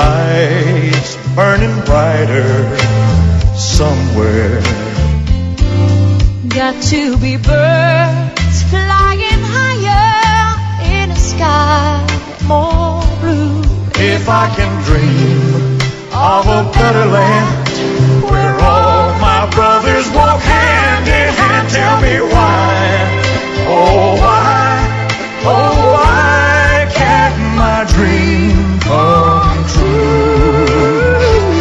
lights burning brighter somewhere. Got to be birds flying higher in a sky more blue. If I can dream of a better land where all my brothers walk hand in hand, tell me why, oh why can't my dream come true?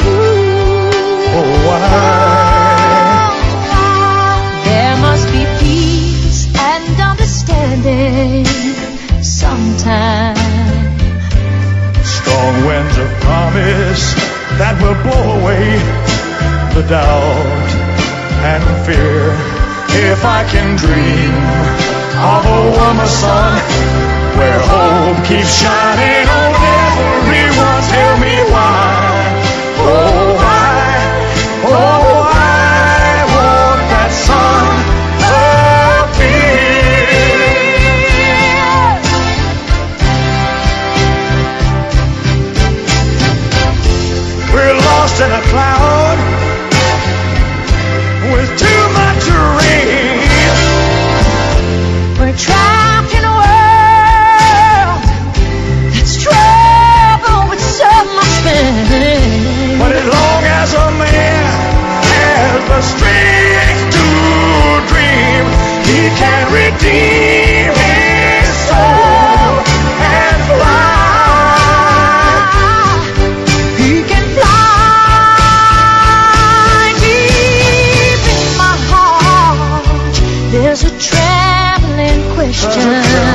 Oh why? There must be peace and understanding sometime. Strong winds of promise that will blow away the doubt and fear. If I can dream of a warmer sun where hope keeps shining on everyone, tell me why, oh why won't that sun appear? We're lost in a cloud with too much rain. We're trapped in a world that's troubled with so much pain. But as long as a man has the strength to dream, he can redeem his soul and fly. He can fly deep in my heart. There's a traveling question.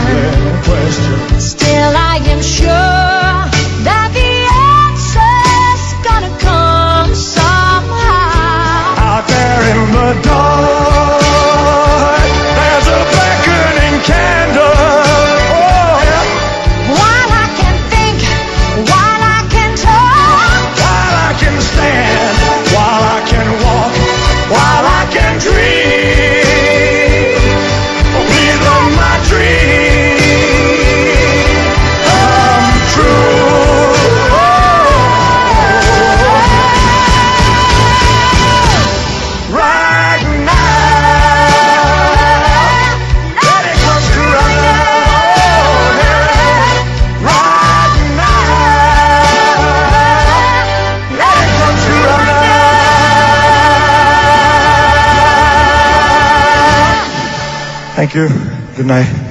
Still I am sure that the answer's gonna come somehow. Out there in the dark, there's a beckoning candle. Oh, yeah. While I can think, while I can talk, While I can stand, while I can walk, while I can dream, please let my dream come true. Right now, let it come true right now. Right now, let it come true right now. Thank you. Good night.